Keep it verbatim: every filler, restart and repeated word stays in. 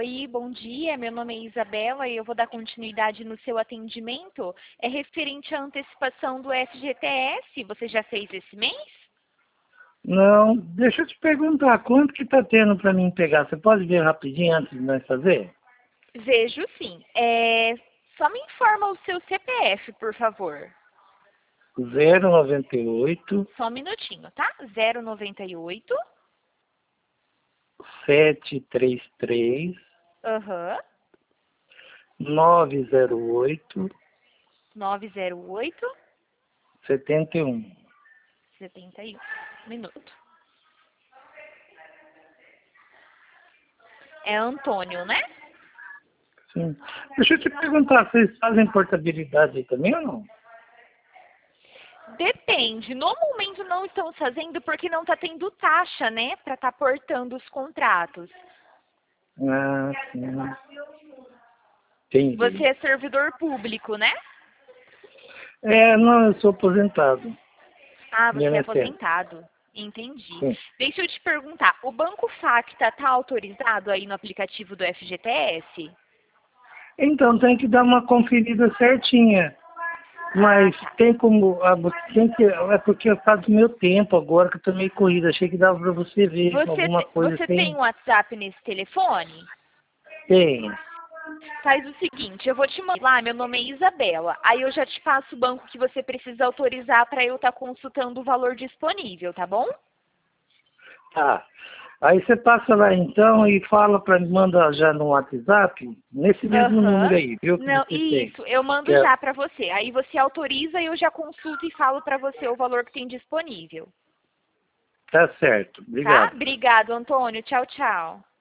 Oi, bom dia. Meu nome é Isabela e eu vou dar continuidade no seu atendimento. É referente à antecipação do F G T S. Você já fez esse mês? Não, deixa eu te perguntar, quanto que tá tendo para mim pegar? Você pode ver rapidinho antes de nós fazer? Vejo sim. É... Só me informa o seu C P F, por favor. zero noventa e oito, Só um minutinho, tá? zero noventa e oito. sete três três, Aham. nove zero oito, nove zero oito. setenta e um. setenta e um. Minuto. É Antônio, né? Sim. Deixa eu te perguntar, vocês fazem portabilidade aí também ou não? Depende. No momento não estamos fazendo porque não está tendo taxa, né? Para estar portando os contratos. Ah, sim. Entendi. Você é servidor público, né? É, não, eu sou aposentado. Ah, do você é I N S S. aposentado. Entendi. Sim. Deixa eu te perguntar, o Banco Facta está autorizado aí no aplicativo do F G T S? Então, tem que dar uma conferida certinha. Mas Ah, tá. tem como. ah, Tem que, é porque eu faço meu tempo agora, que eu tô meio corrida. Achei que dava pra você ver Você, alguma te- coisa você tem assim. um WhatsApp nesse telefone? Tem. Faz o seguinte, eu vou te mandar, meu nome é Isabela. Aí eu já te passo o banco que você precisa autorizar para eu estar consultando o valor disponível, tá bom? Tá. Aí você passa lá então e fala pra mim, manda já no WhatsApp, nesse mesmo número Aham. aí, viu? Que Não, você tem. isso, eu mando Que é- já para você. Aí você autoriza e eu já consulto e falo para você o valor que tem disponível. Tá certo. Tá? Obrigado. Obrigado, Antônio. Tchau, tchau.